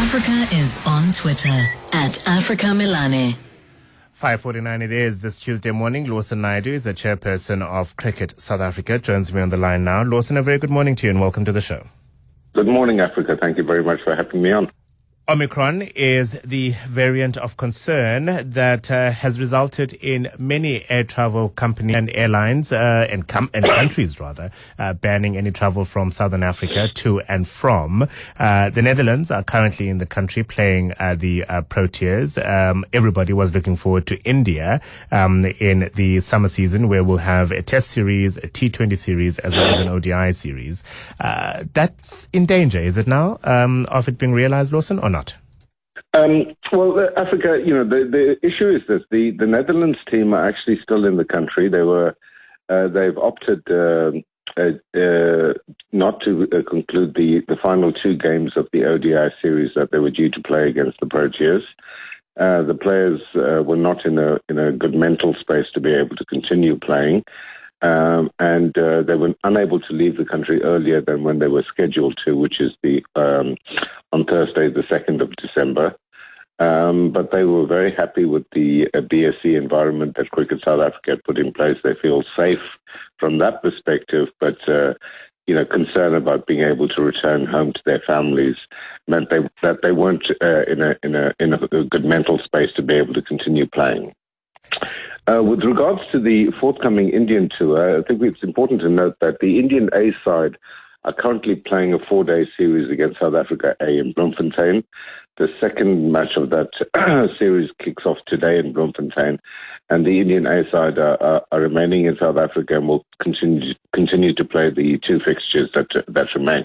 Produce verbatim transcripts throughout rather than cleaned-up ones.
Africa is on Twitter at Africa Milane. five forty-nine it is this Tuesday morning. Lawson Naidu is the chairperson of Cricket South Africa. Joins me on the line now. Lawson, a very good morning to you and welcome to the show. Good morning, Africa. Thank you very much for having me on. Omicron is the variant of concern that uh, has resulted in many air travel companies and airlines uh, and, com- and countries rather uh, banning any travel from Southern Africa to and from. Uh, the Netherlands are currently in the country playing uh, the uh, Proteas. Um, everybody was looking forward to India um, in the summer season, where we'll have a Test series, a T twenty series, as well as an O D I series. Uh, that's in danger, is it now, um, of it being realized, Lawson, or not? Um, well, uh, Africa, you know, the, the issue is this. The, the Netherlands team are actually still in the country. They were, uh, they've opted uh, uh, uh, not to uh, conclude the, the final two games of the O D I series that they were due to play against the Proteas. Uh, the players uh, were not in a in a good mental space to be able to continue playing. Um, and uh, they were unable to leave the country earlier than when they were scheduled to, which is the um, on Thursday, the second of December. Um, but they were very happy with the uh, B S C environment that Cricket South Africa had put in place. They feel safe from that perspective, but uh, you know, concern about being able to return home to their families meant they, that they weren't uh, in a in a in a good mental space to be able to continue playing. Uh, with regards to the forthcoming Indian tour, I think it's important to note that the Indian A side are currently playing a four-day series against South Africa A in Bloemfontein. The second match of that series kicks off today in Bloemfontein, and the Indian A side are, are, are remaining in South Africa and will continue continue to play the two fixtures that that remain.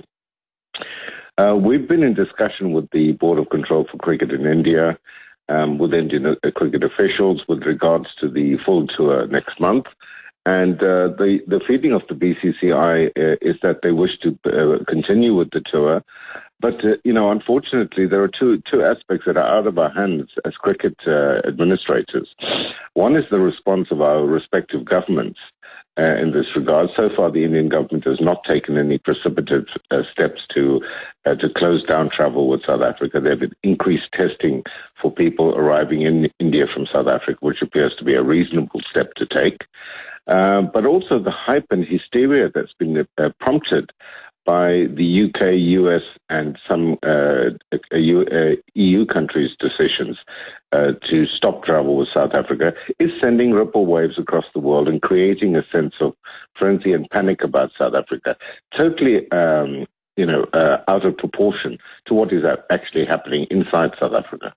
Uh, we've been in discussion with the Board of Control for Cricket in India, Um, with Indian uh, cricket officials with regards to the full tour next month. And uh, the, the feeling of the B C C I uh, is that they wish to uh, continue with the tour. But, uh, you know, unfortunately, there are two, two aspects that are out of our hands as cricket uh, administrators. One is the response of our respective governments uh, in this regard. So far, the Indian government has not taken any precipitative uh, steps to uh, to close down travel with South Africa. They've increased testing for people arriving in India from South Africa, which appears to be a reasonable step to take. Uh, but also the hype and hysteria that's been uh, prompted by the U K, U S, and some uh, E U countries' decisions uh, to stop travel with South Africa is sending ripple waves across the world and creating a sense of frenzy and panic about South Africa. Totally, um, you know, uh, out of proportion to what is actually happening inside South Africa.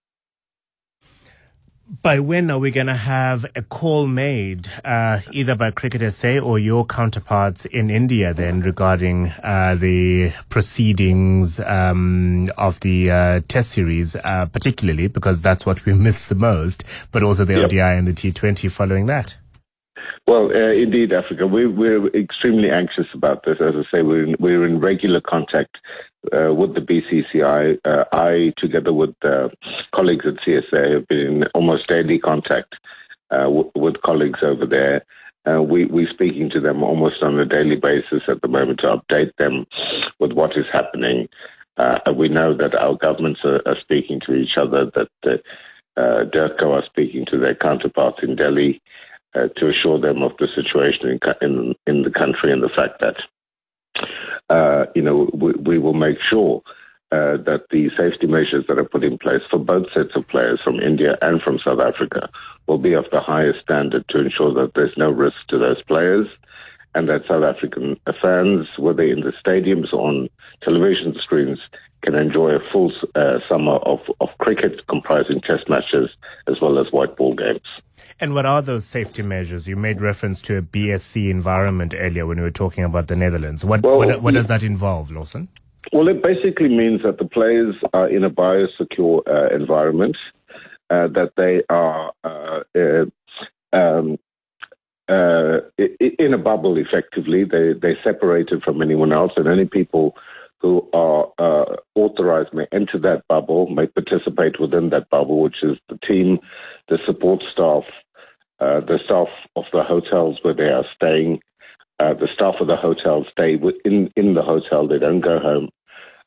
By when are we going to have a call made, uh, either by Cricket S A or your counterparts in India then, regarding uh, the proceedings um, of the uh, Test series, uh, particularly because that's what we miss the most, but also the yep. O D I and the T twenty following that? Well, uh, indeed, Africa, we, we're extremely anxious about this. As I say, we're in, we're in regular contact uh, with the B C C I. Uh, I, together with uh, colleagues at C S A, have been in almost daily contact uh, w- with colleagues over there. Uh, we, we're speaking to them almost on a daily basis at the moment to update them with what is happening. Uh, we know that our governments are, are speaking to each other, that uh, uh, DIRCO are speaking to their counterparts in Delhi, Uh, to assure them of the situation in, in in the country and the fact that uh, you know we, we will make sure uh, that the safety measures that are put in place for both sets of players from India and from South Africa will be of the highest standard to ensure that there's no risk to those players, and that South African fans, whether in the stadiums or on television screens, can enjoy a full uh, summer of, of cricket comprising test matches as well as white ball games. And what are those safety measures? You made reference to a B S C environment earlier when we were talking about the Netherlands. What well, what, what does that involve, Lawson? Well, it basically means that the players are in a biosecure uh, environment, uh, that they are uh, uh, um, uh, in a bubble, effectively. They, they're separated from anyone else, and any people who are uh, authorized may enter that bubble, may participate within that bubble, which is the team, the support staff, uh, the staff of the hotels where they are staying. Uh, the staff of the hotel stay in, in the hotel. They don't go home.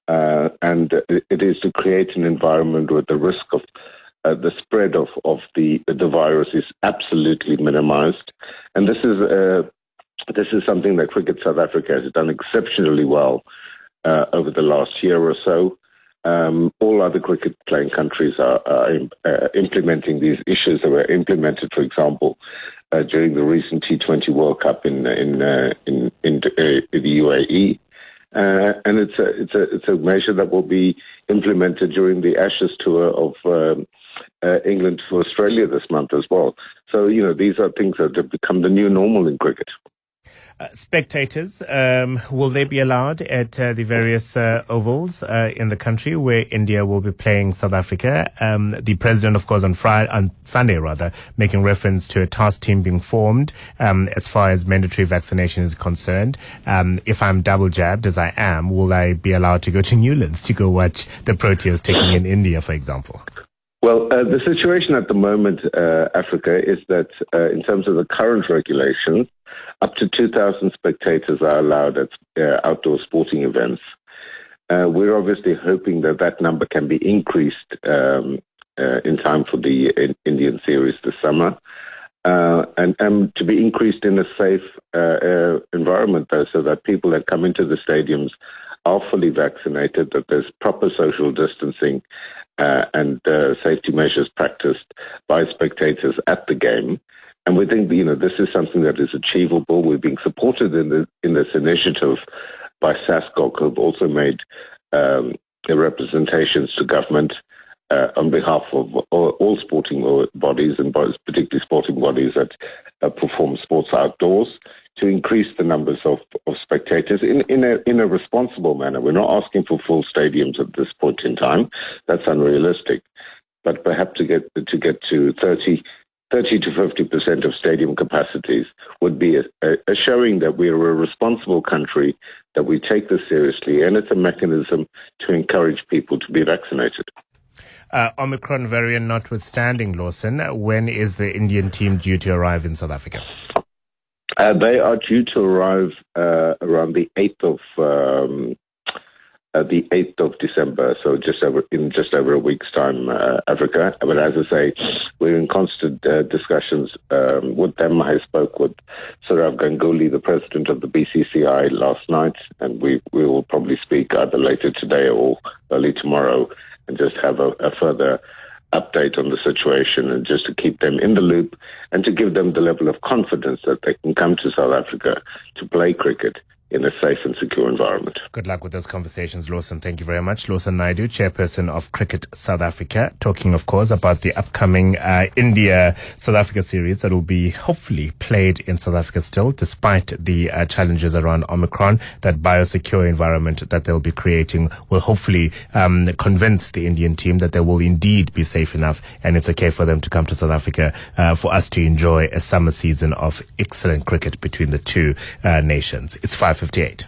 uh, and it is to create an environment where the risk of uh, the spread of, of the the virus is absolutely minimized. And this is uh, this is something that Cricket South Africa has done exceptionally well uh, over the last year or so. Um, all other cricket-playing countries are, are uh, implementing these issues that were implemented, for example, uh, during the recent T twenty World Cup in in uh, in, in, uh, in the U A E, uh, and it's a it's a it's a measure that will be implemented during the Ashes tour of um, uh, England to Australia this month as well. So you know these are things that have become the new normal in cricket. Uh, spectators, um, will they be allowed at uh, the various uh, ovals uh, in the country where India will be playing South Africa? Um, the president, of course, on Friday, on Sunday rather, making reference to a task team being formed um, as far as mandatory vaccination is concerned. Um, if I'm double jabbed, as I am, will I be allowed to go to Newlands to go watch the Proteas taking in India, for example? Well, uh, the situation at the moment, uh, Africa, is that uh, in terms of the current regulations, up to two thousand spectators are allowed at uh, outdoor sporting events. Uh, we're obviously hoping that that number can be increased um, uh, in time for the in- Indian series this summer, uh, and, and to be increased in a safe uh, uh, environment, though, so that people that come into the stadiums are fully vaccinated, that there's proper social distancing uh, and uh, safety measures practiced by spectators at the game. And we think, you know, this is something that is achievable. We're being supported in the, in this initiative by SASCOC, who have also made um, representations to government uh, on behalf of all, all sporting bodies, and particularly sporting bodies that uh, perform sports outdoors, to increase the numbers of, of spectators in, in, a, in a responsible manner. We're not asking for full stadiums at this point in time. That's unrealistic. But perhaps to get to get to thirty to fifty percent of stadium capacities would be a, a showing that we are a responsible country, that we take this seriously, and it's a mechanism to encourage people to be vaccinated. Uh, Omicron variant notwithstanding, Lawson, when is the Indian team due to arrive in South Africa? Uh, they are due to arrive uh, around the eighth of um, uh, the eighth of December, so just over in just over a week's time, uh, Africa. But as I say, we're in constant uh, discussions um, with them. I spoke with Sourav Ganguly, the president of the B C C I, last night, and we we will probably speak either later today or early tomorrow, and just have a, a further update on the situation, and just to keep them in the loop and to give them the level of confidence that they can come to South Africa to play cricket in a safe and secure environment. Good luck with those conversations, Lawson. Thank you very much. Lawson Naidoo, chairperson of Cricket South Africa, talking, of course, about the upcoming uh, India-South Africa series that will be hopefully played in South Africa still, despite the uh, challenges around Omicron. That biosecure environment that they'll be creating will hopefully um, convince the Indian team that they will indeed be safe enough, and it's okay for them to come to South Africa uh, for us to enjoy a summer season of excellent cricket between the two uh, nations. It's five fifty-eight.